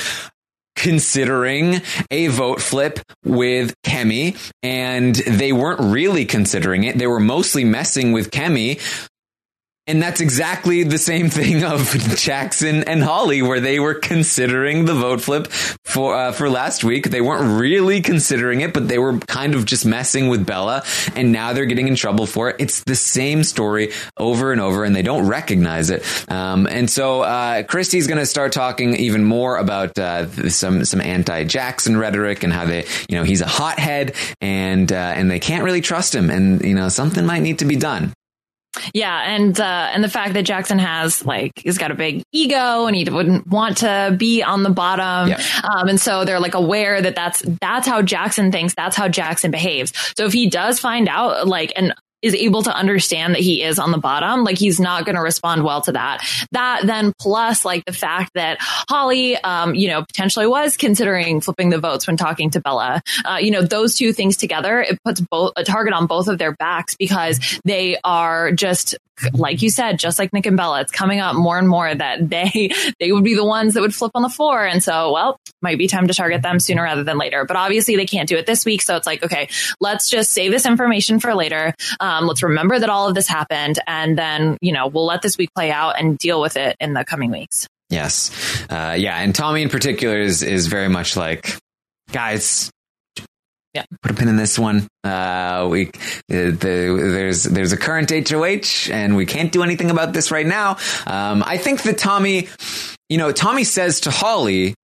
considering a vote flip with Kemi, and they weren't really considering it. They were mostly messing with Kemi. And that's exactly the same thing of Jackson and Holly, where they were considering the vote flip for uh, for last week. They weren't really considering it, but they were kind of just messing with Bella. And now they're getting in trouble for it. It's the same story over and over, and they don't recognize it. Um, and so uh, Christy's going to start talking even more about uh, some some anti-Jackson rhetoric and how they, you know, he's a hothead and uh, and they can't really trust him. And, you know, something might need to be done. Yeah, and uh, and the fact that Jackson has, like, he's got a big ego and he wouldn't want to be on the bottom. Yeah. Um, and so they're like aware that that's that's how Jackson thinks. That's how Jackson behaves. So if he does find out, like, and is able to understand that he is on the bottom, like, he's not going to respond well to that. That then plus, like, the fact that Holly, um, you know, potentially was considering flipping the votes when talking to Bella. Uh, you know, those two things together, it puts both a target on both of their backs because they are just, like you said, just like Nick and Bella, it's coming up more and more that they they would be the ones that would flip on the floor. And so, well, might be time to target them sooner rather than later. But obviously they can't do it this week. So it's like, okay, let's just save this information for later. Um, let's remember that all of this happened. And then, you know, we'll let this week play out and deal with it in the coming weeks. Yes. Uh, yeah. And Tommy in particular is is very much like, guys, yeah, put a pin in this one. Uh, we uh, the, there's there's a current H O H, and we can't do anything about this right now. Um, I think that Tommy, you know, Tommy says to Holly,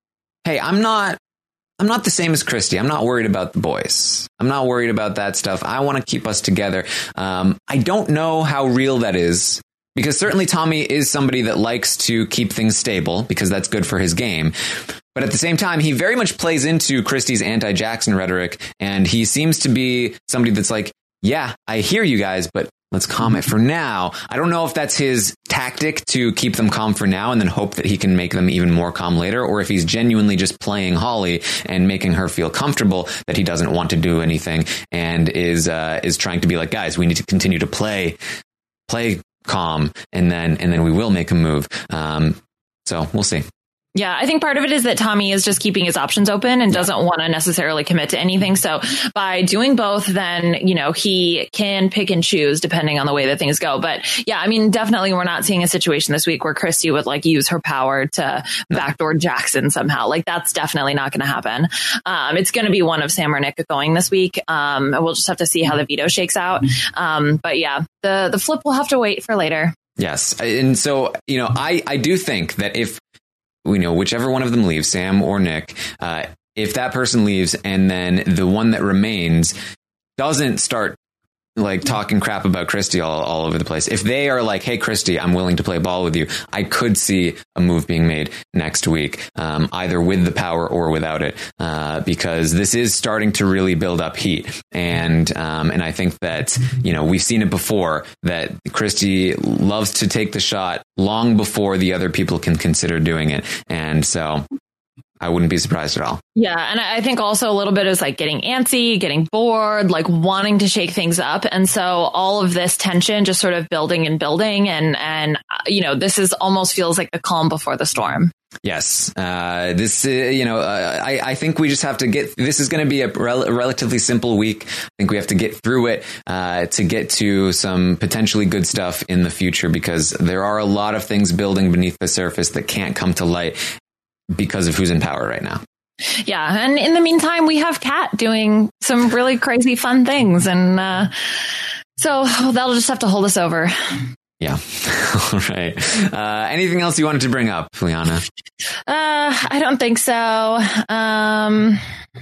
hey, I'm not, I'm not the same as Christy. I'm not worried about the boys. I'm not worried about that stuff. I want to keep us together. Um, I don't know how real that is, because certainly Tommy is somebody that likes to keep things stable because that's good for his game. But at the same time, he very much plays into Christy's anti-Jackson rhetoric. And he seems to be somebody that's like, yeah, I hear you guys, but let's calm it for now. I don't know if that's his tactic to keep them calm for now and then hope that he can make them even more calm later, or if he's genuinely just playing Holly and making her feel comfortable that he doesn't want to do anything and is uh, is trying to be like, guys, we need to continue to play, play calm, and then and then we will make a move. Um, so we'll see. Yeah, I think part of it is that Tommy is just keeping his options open and doesn't want to necessarily commit to anything. So by doing both, then, you know, he can pick and choose depending on the way that things go. But yeah, I mean, definitely we're not seeing a situation this week where Christy would like use her power to backdoor Jackson somehow. Like that's definitely not going to happen. Um, it's going to be one of Sam or Nick going this week. Um, we'll just have to see how the veto shakes out. Um, but yeah, the, the flip will have to wait for later. Yes. And so, you know, I, I do think that if, you know, whichever one of them leaves, Sam or Nick, uh, if that person leaves and then the one that remains doesn't start like talking crap about Christy all, all over the place. If they are like, hey, Christy, I'm willing to play ball with you, I could see a move being made next week, um, either with the power or without it, uh, because this is starting to really build up heat. And, um, and I think that, you know, we've seen it before that Christy loves to take the shot long before the other people can consider doing it. And so I wouldn't be surprised at all. Yeah. And I think also a little bit is like getting antsy, getting bored, like wanting to shake things up. And so all of this tension just sort of building and building. And, and, you know, this is almost feels like the calm before the storm. Yes. Uh, this, uh, you know, uh, I, I think we just have to get, this is going to be a, rel- a relatively simple week. I think we have to get through it, uh, to get to some potentially good stuff in the future, because there are a lot of things building beneath the surface that can't come to light because of who's in power right now. Yeah. And in the meantime, we have Kat doing some really crazy fun things. And uh, so that'll just have to hold us over. Yeah. All right. Uh, anything else you wanted to bring up, Liana? Uh, I don't think so. Um,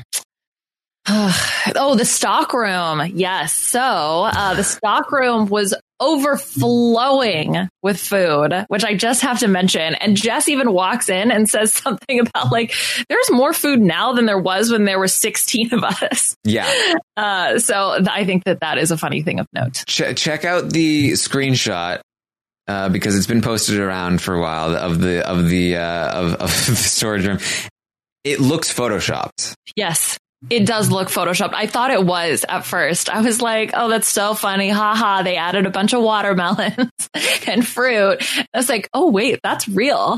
oh, the stock room. Yes. So uh, the stock room was overflowing with food, which I just have to mention. And Jess even walks in and says something about like, there's more food now than there was when there were sixteen of us. Yeah. Uh, so th- I think that that is a funny thing of note. Ch- check out the screenshot. Uh, because it's been posted around for a while of the of the uh, of, of the storage room. It looks photoshopped. Yes. It does look photoshopped. I thought it was at first. I was like, oh, that's so funny. Ha ha. They added a bunch of watermelons and fruit. I was like, oh, wait, that's real.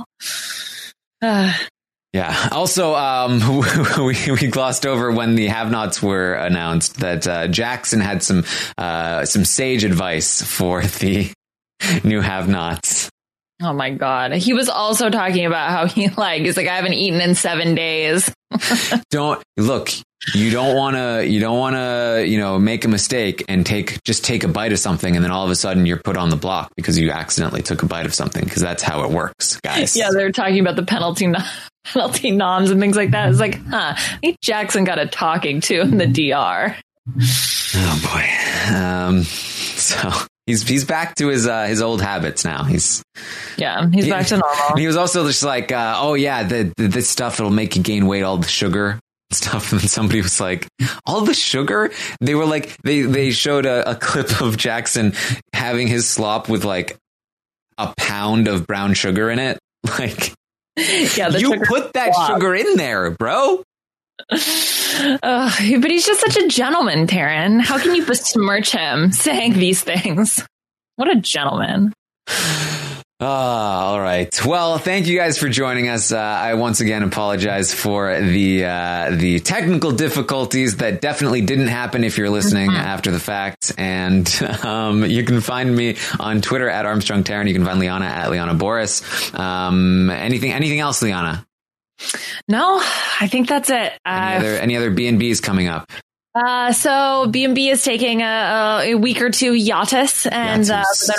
Yeah. Also, um, we, we glossed over when the have-nots were announced that uh, Jackson had some uh, some sage advice for the new have-nots. Oh, my God. He was also talking about how he like, he's like, I haven't eaten in seven days. Don't look. You don't want to, you don't want to, you know, make a mistake and take, just take a bite of something. And then all of a sudden you're put on the block because you accidentally took a bite of something, because that's how it works, guys. Yeah. They're talking about the penalty, penalty noms and things like that. It's like, huh, I think Jackson got a talking to in the D R. Oh boy. Um, so he's, he's back to his, uh, his old habits now. He's, yeah, he's he, back to normal. He was also just like, uh, oh yeah, the, the, this stuff that'll make you gain weight, all the sugar stuff. And then somebody was like, all the sugar? They were like, they, they showed a, a clip of Jackson having his slop with like a pound of brown sugar in it. Like, yeah, the you put that slop. Sugar in there, bro. Uh, but he's just such a gentleman, Taryn. How can you besmirch him saying these things? What a gentleman. Oh, all right. Well, thank you guys for joining us. Uh, I once again apologize for the uh, the technical difficulties that definitely didn't happen if you're listening mm-hmm. after the fact. And um, you can find me on Twitter at Armstrong Taryn. You can find Liana at Liana Boris. Um, anything anything else, Liana? No, I think that's it. Any uh, other any other B and Bs coming up? Uh, so B and B is taking a, a week or two hiatus, and uh, they're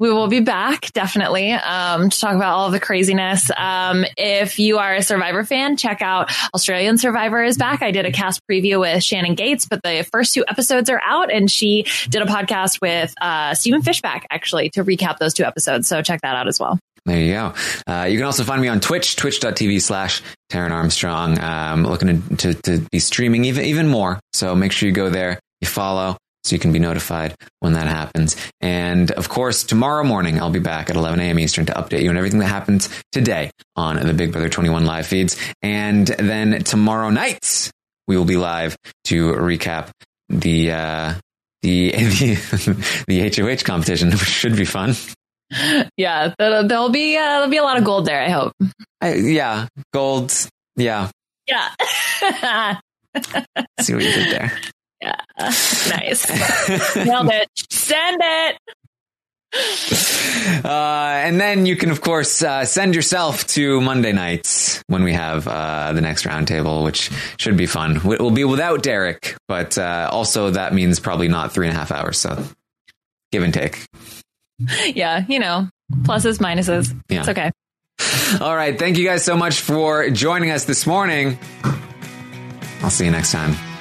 we will be back definitely um, to talk about all of the craziness. Um, if you are a Survivor fan, check out Australian Survivor is back. I did a cast preview with Shannon Gates, but the first two episodes are out, and she did a podcast with uh, Stephen Fishback actually to recap those two episodes. So check that out as well. There you go. Uh, you can also find me on Twitch, twitch.tv slash Taran Armstrong. Um, looking to, to, to be streaming even, even more. So make sure you go there, you follow, so you can be notified when that happens. And of course, tomorrow morning, I'll be back at eleven a.m. Eastern to update you on everything that happens today on the Big Brother twenty-one live feeds. And then tomorrow night, we will be live to recap the, uh, the, the, the H O H competition, which should be fun. Yeah, there'll, there'll be, uh, there'll be a lot of gold there, I hope. I, yeah. Gold. Yeah. Yeah. See what you did there. Yeah, nice. Nailed it. Send it. Uh, and then you can, of course, uh, send yourself to Monday nights when we have uh, the next roundtable, which should be fun. It will be without Derek, but uh, also that means probably not three and a half hours. So give and take. Yeah, you know, pluses, minuses. Yeah. It's okay. All right. Thank you guys so much for joining us this morning. I'll see you next time.